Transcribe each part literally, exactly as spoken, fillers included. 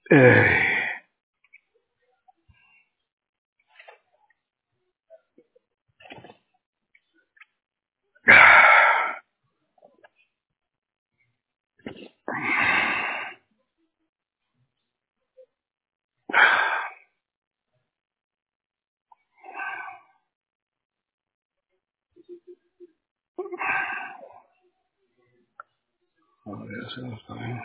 Eh, oh, ya se nos está bien.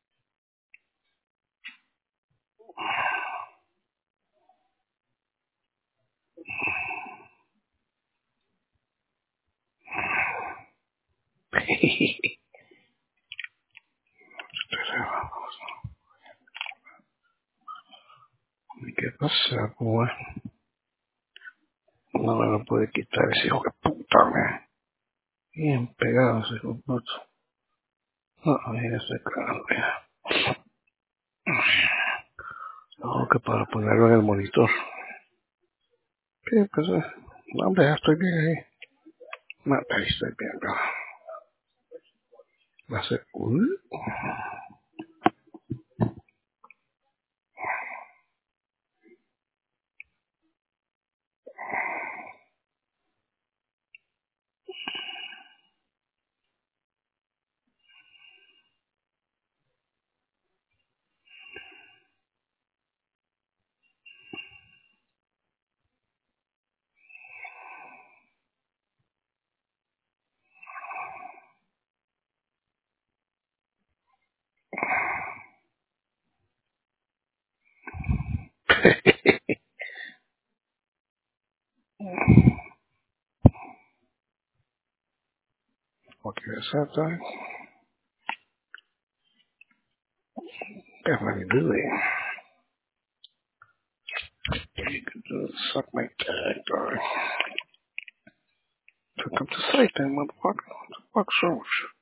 ¿Qué pasa, pues? No me lo puede quitar ese hijo de puta, man. Bien pegado ese hijo de puta. No, mira ese carajo, ya. No, que para ponerlo en el monitor. ¿Qué pasa? No, hombre, ya estoy bien ahí. No, ahí estoy bien, no. Va a ser... Uy. What can I say, time? Definitely do it. You can do suck my tag, dog. Took him to sight then, motherfucker. What the fuck's wrong with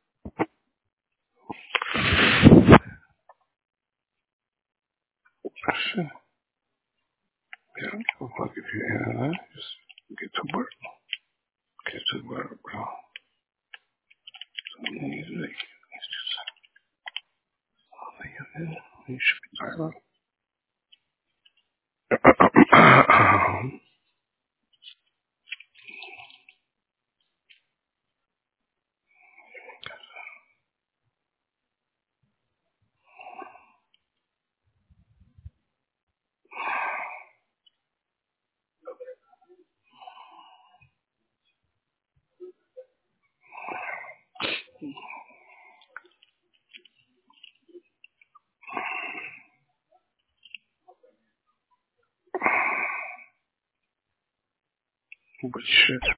you? Shit. Yeah, I don't give a fuck if you hear that. Just get to work. Get to work, bro. So easy. It's just, oh, man, you should be tired of. But shit.